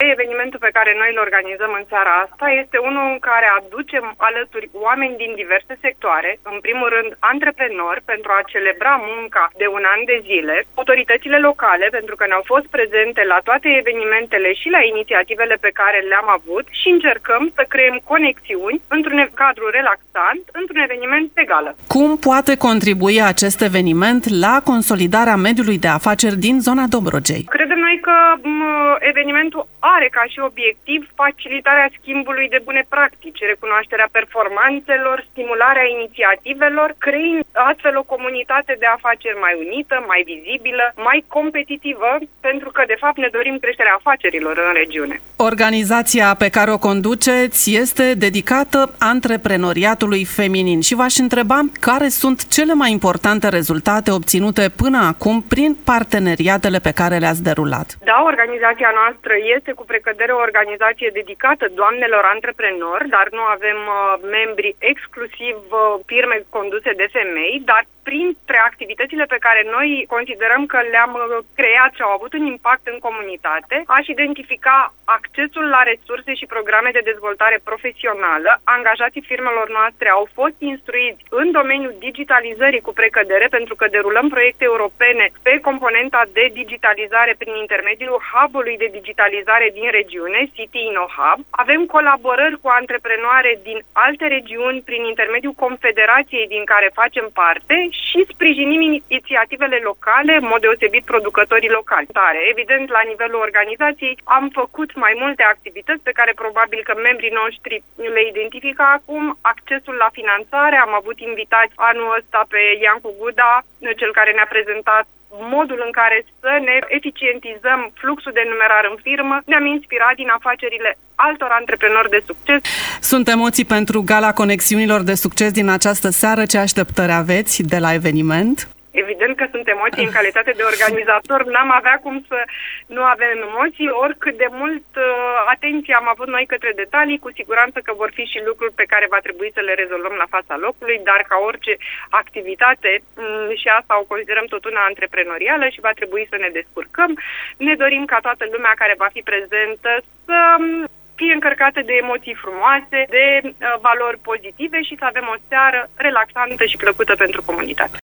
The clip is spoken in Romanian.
Evenimentul pe care noi îl organizăm în seara asta este unul în care aducem alături oameni din diverse sectoare, în primul rând antreprenori, pentru a celebra munca de un an de zile, autoritățile locale, pentru că ne-au fost prezente la toate evenimentele și la inițiativele pe care le-am avut și încercăm să creăm conexiuni într-un cadru relaxant, într-un eveniment de gală. Cum poate contribui acest eveniment la consolidarea mediului de afaceri din zona Dobrogei? Credem noi că evenimentul are ca și obiectiv facilitarea schimbului de bune practici, recunoașterea performanțelor, stimularea inițiativelor, creând astfel o comunitate de afaceri mai unită, mai vizibilă, mai competitivă, pentru că, de fapt, ne dorim creșterea afacerilor în regiune. Organizația pe care o conduceți este dedicată antreprenoriatului feminin și v-aș întreba care sunt cele mai importante rezultate obținute până acum prin parteneriatele pe care le-ați derulat. Da, organizația noastră este cu precădere o organizație dedicată doamnelor antreprenori, dar nu avem membri exclusiv firme conduse de femei, dar printre activitățile pe care noi considerăm că le-am creat și au avut un impact în comunitate, aș identifica accesul la resurse și programe de dezvoltare profesională. Angajații firmelor noastre au fost instruiți în domeniul digitalizării cu precădere, pentru că derulăm proiecte europene pe componenta de digitalizare prin intermediul hub-ului de digitalizare din regiune, City InnoHub. Avem colaborări cu antreprenoare din alte regiuni prin intermediul confederației din care facem parte și sprijinim inițiativele locale, în mod deosebit producătorii locali. Evident, la nivelul organizației am făcut mai multe activități pe care probabil că membrii noștri le identifică acum. Accesul la finanțare, am avut invitați anul ăsta pe Iancu Guda, cel care ne-a prezentat modul în care să ne eficientizăm fluxul de numerar în firmă. Ne-am inspirat din afacerile altor antreprenori de succes. Sunt emoții pentru Gala Conexiunilor de Succes din această seară. Ce așteptări aveți de la eveniment? Evident că sunt emoții în calitate de organizator, n-am avea cum să nu avem emoții, oricât de mult atenție am avut noi către detalii, cu siguranță că vor fi și lucruri pe care va trebui să le rezolvăm la fața locului, dar ca orice activitate, și asta o considerăm tot una antreprenorială și va trebui să ne descurcăm. Ne dorim ca toată lumea care va fi prezentă să fie încărcată de emoții frumoase, de valori pozitive și să avem o seară relaxantă și plăcută pentru comunitate.